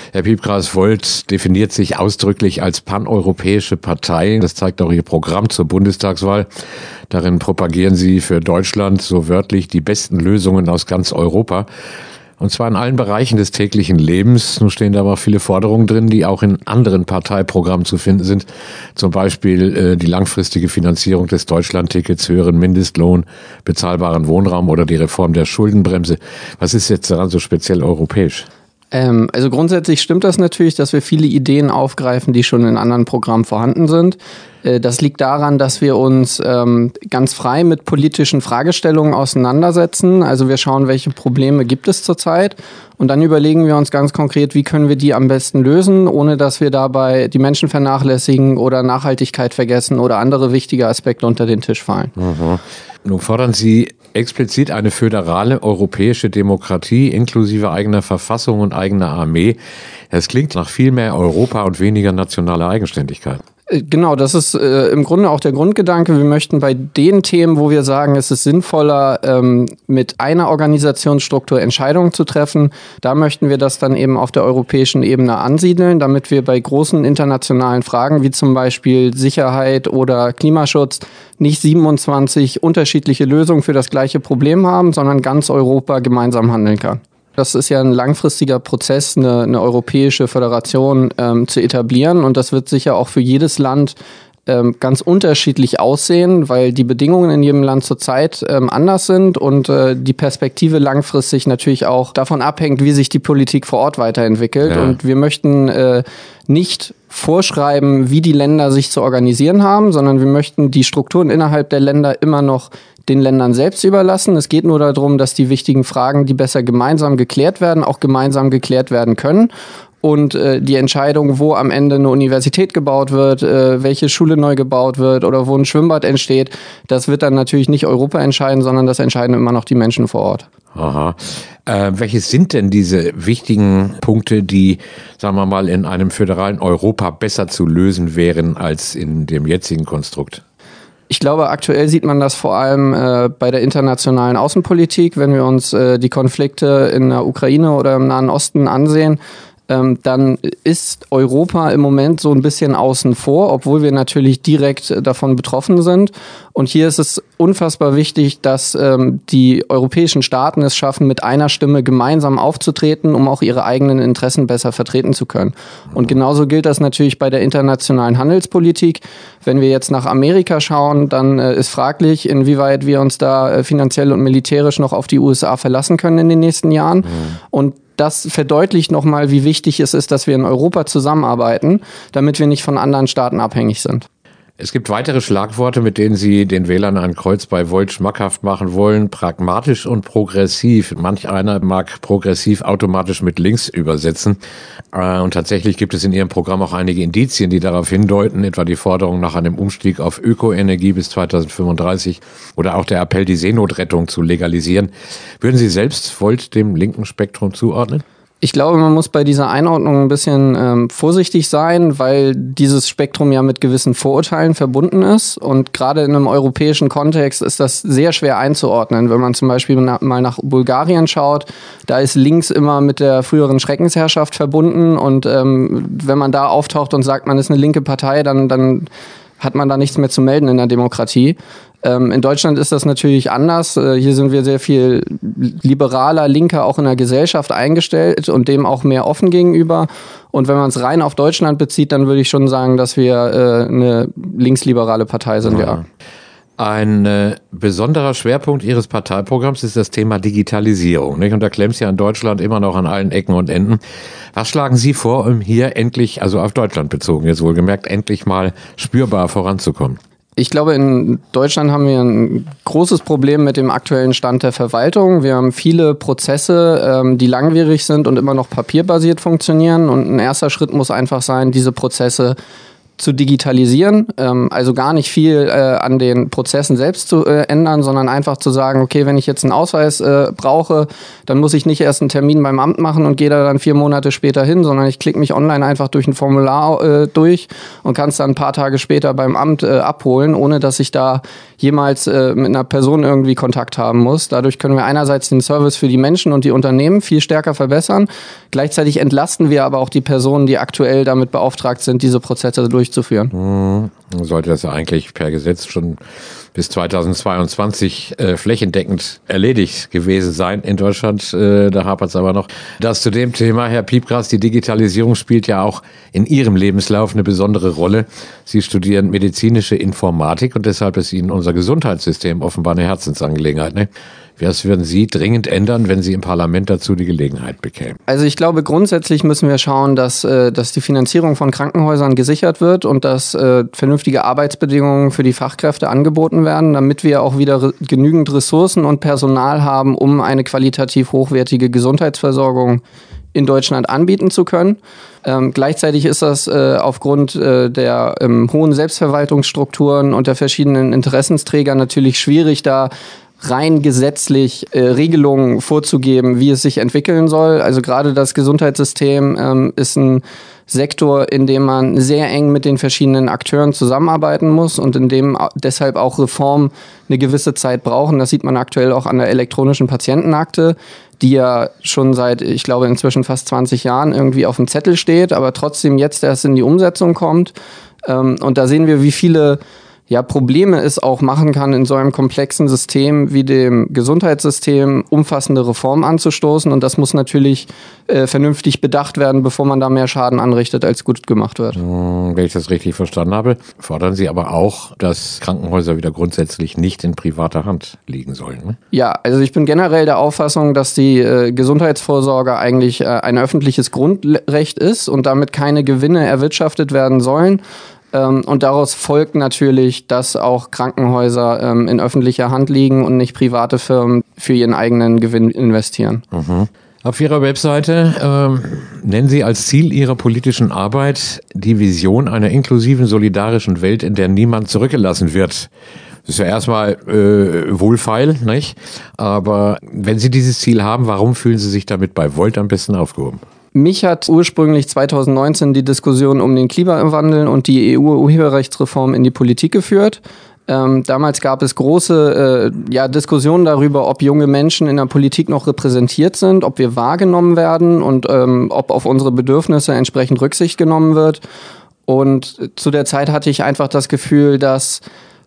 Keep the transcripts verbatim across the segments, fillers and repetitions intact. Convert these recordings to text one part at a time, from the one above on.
Herr Piepgras-Volt definiert sich ausdrücklich als paneuropäische Partei. Das zeigt auch Ihr Programm zur Bundestagswahl. Darin propagieren Sie für Deutschland so wörtlich die besten Lösungen aus ganz Europa. Und zwar in allen Bereichen des täglichen Lebens. Nun stehen da aber auch viele Forderungen drin, die auch in anderen Parteiprogrammen zu finden sind. Zum Beispiel äh, die langfristige Finanzierung des Deutschlandtickets, höheren Mindestlohn, bezahlbaren Wohnraum oder die Reform der Schuldenbremse. Was ist jetzt daran so speziell europäisch? Ähm, also grundsätzlich stimmt das natürlich, dass wir viele Ideen aufgreifen, die schon in anderen Programmen vorhanden sind. Äh, das liegt daran, dass wir uns ähm, ganz frei mit politischen Fragestellungen auseinandersetzen. Also wir schauen, welche Probleme gibt es zurzeit und dann überlegen wir uns ganz konkret, wie können wir die am besten lösen, ohne dass wir dabei die Menschen vernachlässigen oder Nachhaltigkeit vergessen oder andere wichtige Aspekte unter den Tisch fallen. Mhm. Nun fordern Sie explizit eine föderale europäische Demokratie inklusive eigener Verfassung und eigener Armee. Es klingt nach viel mehr Europa und weniger nationaler Eigenständigkeit. Genau, das ist äh, im Grunde auch der Grundgedanke. Wir möchten bei den Themen, wo wir sagen, es ist sinnvoller, ähm, mit einer Organisationsstruktur Entscheidungen zu treffen, da möchten wir das dann eben auf der europäischen Ebene ansiedeln, damit wir bei großen internationalen Fragen wie zum Beispiel Sicherheit oder Klimaschutz nicht siebenundzwanzig unterschiedliche Lösungen für das gleiche Problem haben, sondern ganz Europa gemeinsam handeln kann. Das ist ja ein langfristiger Prozess, eine, eine europäische Föderation ähm, zu etablieren. Und das wird sicher auch für jedes Land ähm, ganz unterschiedlich aussehen, weil die Bedingungen in jedem Land zurzeit ähm, anders sind und äh, die Perspektive langfristig natürlich auch davon abhängt, wie sich die Politik vor Ort weiterentwickelt. Ja. Und wir möchten äh, nicht vorschreiben, wie die Länder sich zu organisieren haben, sondern wir möchten die Strukturen innerhalb der Länder immer noch den Ländern selbst überlassen. Es geht nur darum, dass die wichtigen Fragen, die besser gemeinsam geklärt werden, auch gemeinsam geklärt werden können. Und äh, die Entscheidung, wo am Ende eine Universität gebaut wird, äh, welche Schule neu gebaut wird oder wo ein Schwimmbad entsteht, das wird dann natürlich nicht Europa entscheiden, sondern das entscheiden immer noch die Menschen vor Ort. Aha. Äh, welche sind denn diese wichtigen Punkte, die, sagen wir mal, in einem föderalen Europa besser zu lösen wären als in dem jetzigen Konstrukt? Ich glaube, aktuell sieht man das vor allem äh, bei der internationalen Außenpolitik, wenn wir uns äh, die Konflikte in der Ukraine oder im Nahen Osten ansehen. Ähm, dann ist Europa im Moment so ein bisschen außen vor, obwohl wir natürlich direkt äh, davon betroffen sind. Und hier ist es unfassbar wichtig, dass ähm, die europäischen Staaten es schaffen, mit einer Stimme gemeinsam aufzutreten, um auch ihre eigenen Interessen besser vertreten zu können. Und genauso gilt das natürlich bei der internationalen Handelspolitik. Wenn wir jetzt nach Amerika schauen, dann äh, ist fraglich, inwieweit wir uns da äh, finanziell und militärisch noch auf die U S A verlassen können in den nächsten Jahren. Mhm. Und das verdeutlicht nochmal, wie wichtig es ist, dass wir in Europa zusammenarbeiten, damit wir nicht von anderen Staaten abhängig sind. Es gibt weitere Schlagworte, mit denen Sie den Wählern ein Kreuz bei Volt schmackhaft machen wollen. Pragmatisch und progressiv. Manch einer mag progressiv automatisch mit links übersetzen. Und tatsächlich gibt es in Ihrem Programm auch einige Indizien, die darauf hindeuten, etwa die Forderung nach einem Umstieg auf Ökoenergie bis zweitausendfünfunddreißig oder auch der Appell, die Seenotrettung zu legalisieren. Würden Sie selbst Volt dem linken Spektrum zuordnen? Ich glaube, man muss bei dieser Einordnung ein bisschen ähm, vorsichtig sein, weil dieses Spektrum ja mit gewissen Vorurteilen verbunden ist. Und gerade in einem europäischen Kontext ist das sehr schwer einzuordnen. Wenn man zum Beispiel na, mal nach Bulgarien schaut, da ist links immer mit der früheren Schreckensherrschaft verbunden. Und ähm, wenn man da auftaucht und sagt, man ist eine linke Partei, dann, dann hat man da nichts mehr zu melden in der Demokratie. Ähm, in Deutschland ist das natürlich anders. Äh, hier sind wir sehr viel liberaler, linker auch in der Gesellschaft eingestellt und dem auch mehr offen gegenüber. Und wenn man es rein auf Deutschland bezieht, dann würde ich schon sagen, dass wir äh, eine linksliberale Partei sind, ja. ja. Ein äh, besonderer Schwerpunkt Ihres Parteiprogramms ist das Thema Digitalisierung, nicht? Und da klemmt es ja in Deutschland immer noch an allen Ecken und Enden. Was schlagen Sie vor, um hier endlich, also auf Deutschland bezogen jetzt wohlgemerkt, endlich mal spürbar voranzukommen? Ich glaube, in Deutschland haben wir ein großes Problem mit dem aktuellen Stand der Verwaltung. Wir haben viele Prozesse, ähm, die langwierig sind und immer noch papierbasiert funktionieren. Und ein erster Schritt muss einfach sein, diese Prozesse zu digitalisieren, ähm, also gar nicht viel äh, an den Prozessen selbst zu äh, ändern, sondern einfach zu sagen, okay, wenn ich jetzt einen Ausweis äh, brauche, dann muss ich nicht erst einen Termin beim Amt machen und gehe da dann vier Monate später hin, sondern ich klicke mich online einfach durch ein Formular äh, durch und kann es dann ein paar Tage später beim Amt äh, abholen, ohne dass ich da jemals äh, mit einer Person irgendwie Kontakt haben muss. Dadurch können wir einerseits den Service für die Menschen und die Unternehmen viel stärker verbessern. Gleichzeitig entlasten wir aber auch die Personen, die aktuell damit beauftragt sind, diese Prozesse durchzuführen. Hm, sollte das ja eigentlich per Gesetz schon bis zweitausendzweiundzwanzig äh, flächendeckend erledigt gewesen sein in Deutschland. Äh, da hapert es aber noch. Das zu dem Thema, Herr Piepgras, die Digitalisierung spielt ja auch in Ihrem Lebenslauf eine besondere Rolle. Sie studieren medizinische Informatik und deshalb ist Ihnen unser Gesundheitssystem offenbar eine Herzensangelegenheit, ne? Was würden Sie dringend ändern, wenn Sie im Parlament dazu die Gelegenheit bekämen? Also ich glaube, grundsätzlich müssen wir schauen, dass, äh, dass die Finanzierung von Krankenhäusern gesichert wird und dass äh, vernünftige Arbeitsbedingungen für die Fachkräfte angeboten werden, damit wir auch wieder re- genügend Ressourcen und Personal haben, um eine qualitativ hochwertige Gesundheitsversorgung in Deutschland anbieten zu können. Ähm, gleichzeitig ist das äh, aufgrund äh, der ähm, hohen Selbstverwaltungsstrukturen und der verschiedenen Interessensträger natürlich schwierig, da rein gesetzlich äh, Regelungen vorzugeben, wie es sich entwickeln soll. Also gerade das Gesundheitssystem ähm, ist ein Sektor, in dem man sehr eng mit den verschiedenen Akteuren zusammenarbeiten muss und in dem deshalb auch Reformen eine gewisse Zeit brauchen. Das sieht man aktuell auch an der elektronischen Patientenakte, die ja schon seit, ich glaube, inzwischen fast zwanzig Jahren irgendwie auf dem Zettel steht, aber trotzdem jetzt erst in die Umsetzung kommt. Ähm, und da sehen wir, wie viele ja, Probleme es auch machen kann, in so einem komplexen System wie dem Gesundheitssystem umfassende Reformen anzustoßen. Und das muss natürlich äh, vernünftig bedacht werden, bevor man da mehr Schaden anrichtet, als gut gemacht wird. Hm, wenn ich das richtig verstanden habe, fordern Sie aber auch, dass Krankenhäuser wieder grundsätzlich nicht in privater Hand liegen sollen, ne? Ja, also ich bin generell der Auffassung, dass die äh, Gesundheitsvorsorge eigentlich äh, ein öffentliches Grundrecht ist und damit keine Gewinne erwirtschaftet werden sollen. Ähm, und daraus folgt natürlich, dass auch Krankenhäuser ähm, in öffentlicher Hand liegen und nicht private Firmen für ihren eigenen Gewinn investieren. Mhm. Auf Ihrer Webseite ähm, nennen Sie als Ziel Ihrer politischen Arbeit die Vision einer inklusiven, solidarischen Welt, in der niemand zurückgelassen wird. Das ist ja erstmal äh, wohlfeil, nicht? Aber wenn Sie dieses Ziel haben, warum fühlen Sie sich damit bei Volt am besten aufgehoben? Mich hat ursprünglich zweitausendneunzehn die Diskussion um den Klimawandel und die E U-Urheberrechtsreform in die Politik geführt. Ähm, damals gab es große äh, ja, Diskussionen darüber, ob junge Menschen in der Politik noch repräsentiert sind, ob wir wahrgenommen werden und ähm, ob auf unsere Bedürfnisse entsprechend Rücksicht genommen wird. Und zu der Zeit hatte ich einfach das Gefühl, dass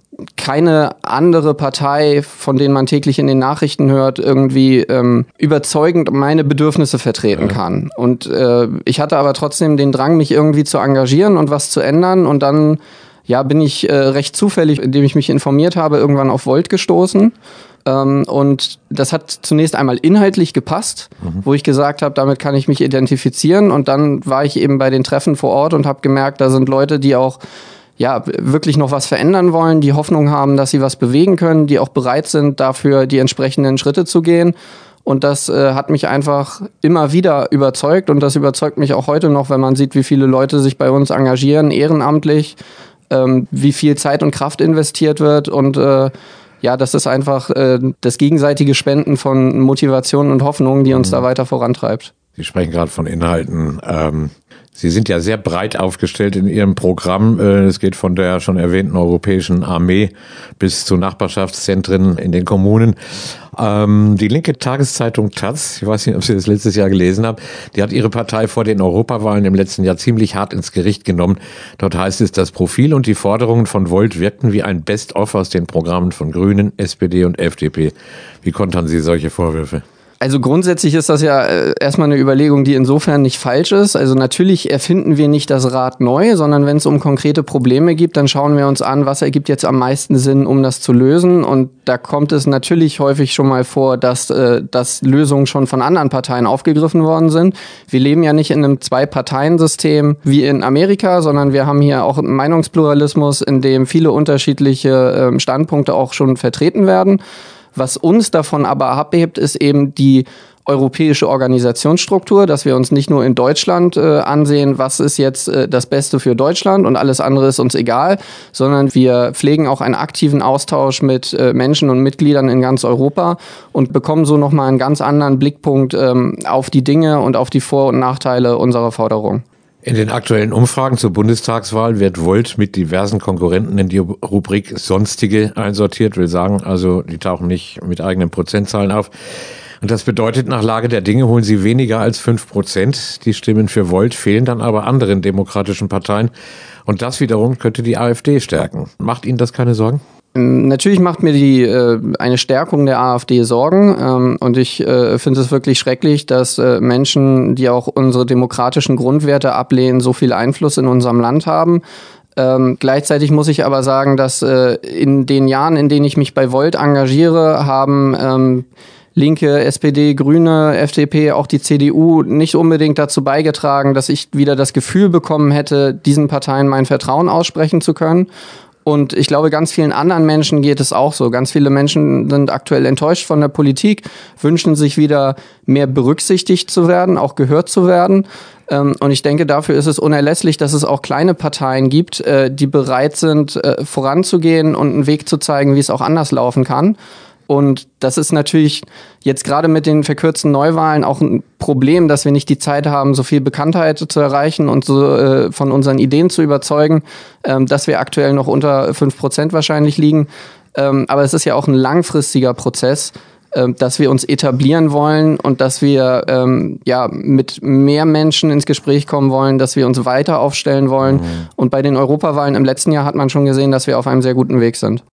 keine andere Partei, von denen man täglich in den Nachrichten hört, irgendwie ähm, überzeugend meine Bedürfnisse vertreten kann. Und äh, ich hatte aber trotzdem den Drang, mich irgendwie zu engagieren und was zu ändern. Und dann ja, bin ich äh, recht zufällig, indem ich mich informiert habe, irgendwann auf Volt gestoßen. Ähm, und das hat zunächst einmal inhaltlich gepasst, mhm. wo ich gesagt habe, damit kann ich mich identifizieren. Und dann war ich eben bei den Treffen vor Ort und habe gemerkt, da sind Leute, die auch ja, wirklich noch was verändern wollen, die Hoffnung haben, dass sie was bewegen können, die auch bereit sind, dafür die entsprechenden Schritte zu gehen. Und das äh, hat mich einfach immer wieder überzeugt und das überzeugt mich auch heute noch, wenn man sieht, wie viele Leute sich bei uns engagieren, ehrenamtlich, ähm, wie viel Zeit und Kraft investiert wird und äh, ja, das ist einfach äh, das gegenseitige Spenden von Motivation und Hoffnung, die uns mhm. da weiter vorantreibt. Sie sprechen gerade von Inhalten. Ähm Sie sind ja sehr breit aufgestellt in Ihrem Programm. Es geht von der schon erwähnten Europäischen Armee bis zu Nachbarschaftszentren in den Kommunen. Die linke Tageszeitung Taz, ich weiß nicht, ob Sie das letztes Jahr gelesen haben, die hat ihre Partei vor den Europawahlen im letzten Jahr ziemlich hart ins Gericht genommen. Dort heißt es, das Profil und die Forderungen von Volt wirkten wie ein Best-of aus den Programmen von Grünen, S P D und F D P. Wie kontern Sie solche Vorwürfe? Also grundsätzlich ist das ja äh, erstmal eine Überlegung, die insofern nicht falsch ist. Also natürlich erfinden wir nicht das Rad neu, sondern wenn es um konkrete Probleme geht, dann schauen wir uns an, was ergibt jetzt am meisten Sinn, um das zu lösen. Und da kommt es natürlich häufig schon mal vor, dass, äh, dass Lösungen schon von anderen Parteien aufgegriffen worden sind. Wir leben ja nicht in einem Zwei-Parteien-System wie in Amerika, sondern wir haben hier auch einen Meinungspluralismus, in dem viele unterschiedliche äh, Standpunkte auch schon vertreten werden. Was uns davon aber abhebt, ist eben die europäische Organisationsstruktur, dass wir uns nicht nur in Deutschland äh, ansehen, was ist jetzt äh, das Beste für Deutschland und alles andere ist uns egal, sondern wir pflegen auch einen aktiven Austausch mit äh, Menschen und Mitgliedern in ganz Europa und bekommen so nochmal einen ganz anderen Blickpunkt ähm, auf die Dinge und auf die Vor- und Nachteile unserer Forderung. In den aktuellen Umfragen zur Bundestagswahl wird Volt mit diversen Konkurrenten in die Rubrik Sonstige einsortiert, will sagen, also die tauchen nicht mit eigenen Prozentzahlen auf. Und das bedeutet, nach Lage der Dinge holen sie weniger als fünf Prozent. Die Stimmen für Volt fehlen dann aber anderen demokratischen Parteien. Und das wiederum könnte die AfD stärken. Macht Ihnen das keine Sorgen? Natürlich macht mir die äh, eine Stärkung der AfD Sorgen. Ähm, und ich äh, finde es wirklich schrecklich, dass äh, Menschen, die auch unsere demokratischen Grundwerte ablehnen, so viel Einfluss in unserem Land haben. Ähm, gleichzeitig muss ich aber sagen, dass äh, in den Jahren, in denen ich mich bei Volt engagiere, haben ähm, Linke, S P D, Grüne, F D P, auch die C D U nicht unbedingt dazu beigetragen, dass ich wieder das Gefühl bekommen hätte, diesen Parteien mein Vertrauen aussprechen zu können. Und ich glaube, ganz vielen anderen Menschen geht es auch so. Ganz viele Menschen sind aktuell enttäuscht von der Politik, wünschen sich wieder mehr berücksichtigt zu werden, auch gehört zu werden. Und ich denke, dafür ist es unerlässlich, dass es auch kleine Parteien gibt, die bereit sind, voranzugehen und einen Weg zu zeigen, wie es auch anders laufen kann. Und das ist natürlich jetzt gerade mit den verkürzten Neuwahlen auch ein Problem, dass wir nicht die Zeit haben, so viel Bekanntheit zu erreichen und so äh, von unseren Ideen zu überzeugen, ähm, dass wir aktuell noch unter fünf Prozent wahrscheinlich liegen. Ähm, aber es ist ja auch ein langfristiger Prozess, äh, dass wir uns etablieren wollen und dass wir ähm, ja mit mehr Menschen ins Gespräch kommen wollen, dass wir uns weiter aufstellen wollen. Mhm. Und bei den Europawahlen im letzten Jahr hat man schon gesehen, dass wir auf einem sehr guten Weg sind.